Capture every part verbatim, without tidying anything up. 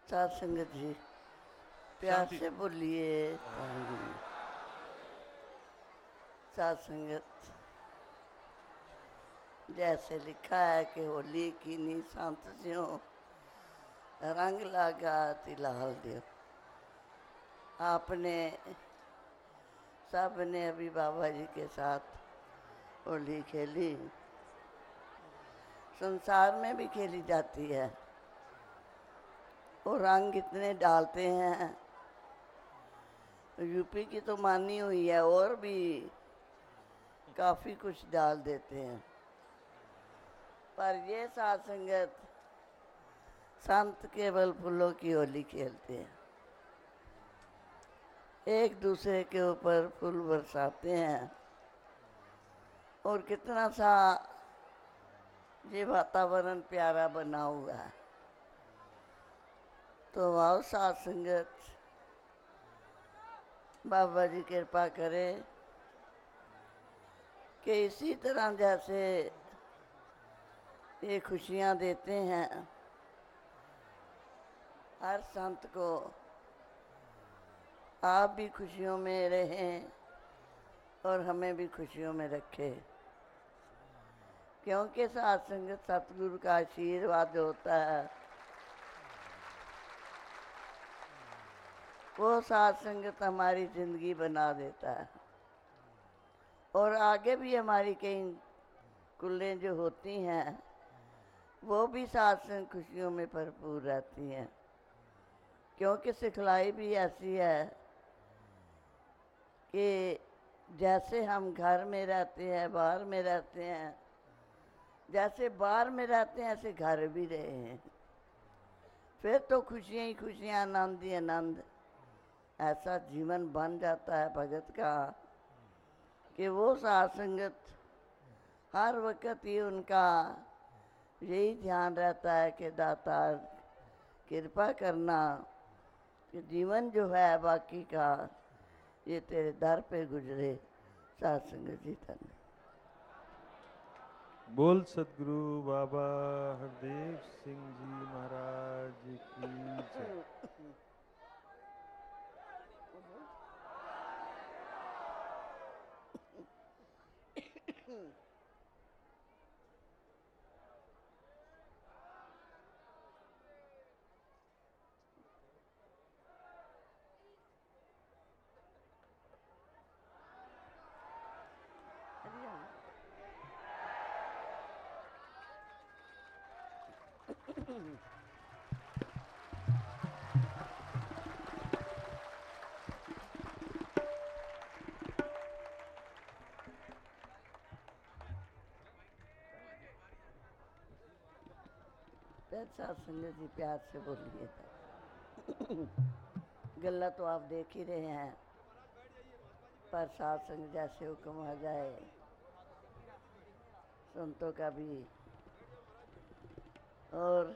साध संगत जी प्यार से बोलिए। साध संगत जैसे लिखा है कि होली की नी संत ज्यों रंग लगा तिलाल दियो। आपने सब ने अभी बाबा जी के साथ होली खेली, संसार में भी खेली जाती है। वो रंग इतने डालते हैं, यूपी की तो मानी हुई है, और भी काफ़ी कुछ डाल देते हैं। पर ये साध संगत संत केवल फूलों की होली खेलते हैं, एक दूसरे के ऊपर फूल बरसाते हैं, और कितना सा ये वातावरण प्यारा बना हुआ है। तो आओ साध संगत, बाबा जी कृपा करे कि इसी तरह जैसे ये खुशियाँ देते हैं हर संत को, आप भी खुशियों में रहें और हमें भी खुशियों में रखें, क्योंकि साध संगत सतगुरु का आशीर्वाद होता है। वो साध संगत हमारी ज़िंदगी बना देता है, और आगे भी हमारी कई कुल्लें जो होती हैं वो भी साध संग खुशियों में भरपूर रहती हैं, क्योंकि सिखलाई भी ऐसी है कि जैसे हम घर में रहते हैं, बाहर में रहते हैं, जैसे बाहर में रहते हैं ऐसे घर भी रहे हैं, फिर तो खुशियाँ ही खुशियाँ, आनंद ही आनंद। ऐसा जीवन बन जाता है भगत का कि वो साध संगत हर वक्त ही उनका यही ध्यान रहता है कि दातार कृपा करना कि जीवन जो है बाकी का ये तेरे दर पे गुजरे। साध संगत जी धन्य। बोल सतगुरु बाबा हरदेव सिंह जी महाराज की जय। साध संगत जी प्यार से बोलिए। गल्ला तो आप देख ही रहे हैं, पर साध संग जैसे हुक्म आ जाए संतों का भी। और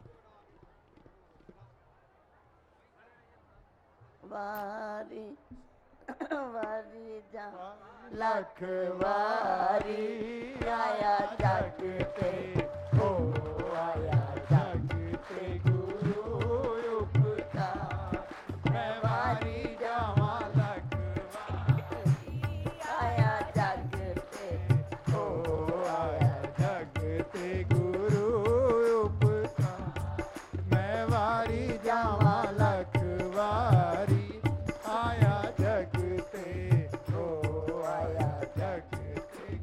वारी वारी जा लख वारी आया जग पे, हो आया जग पे गुरु उपकार। मैं वारी जावा लख वारी आया जग पे, हो आया जग ते गुरु उपकार। मैं वारी जावा लख वारी आया जग ते, हो आया जग ते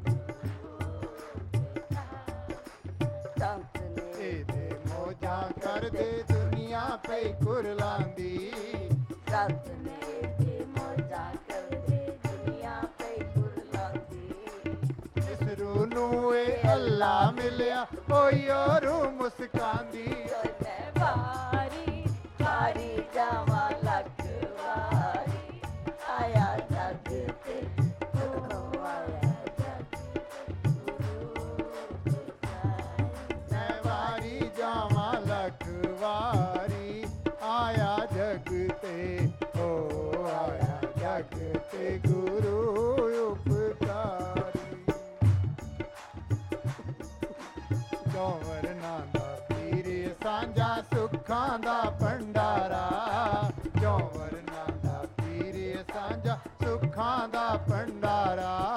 संत ने दे मौजा कर दे दुनिया पे कुरलांदी। संत ने दे मौजा कर दे दुनिया पे कुरलांदी। जिस रूह नूं ए अल्लाह मिलिया कोई और मुस्कांदी। मैं वारी वारी जावा लख वारी आया जग ते, हो आया जग ते गुरु उपकार। मैं वारी जावा लख वारी आया जग ते, हो आया जग ते गुरु उपकारी। चौवर नादा पीर सांझ भंडारा क्यों वरना दा पीर सांझा सुखां दा भंडारा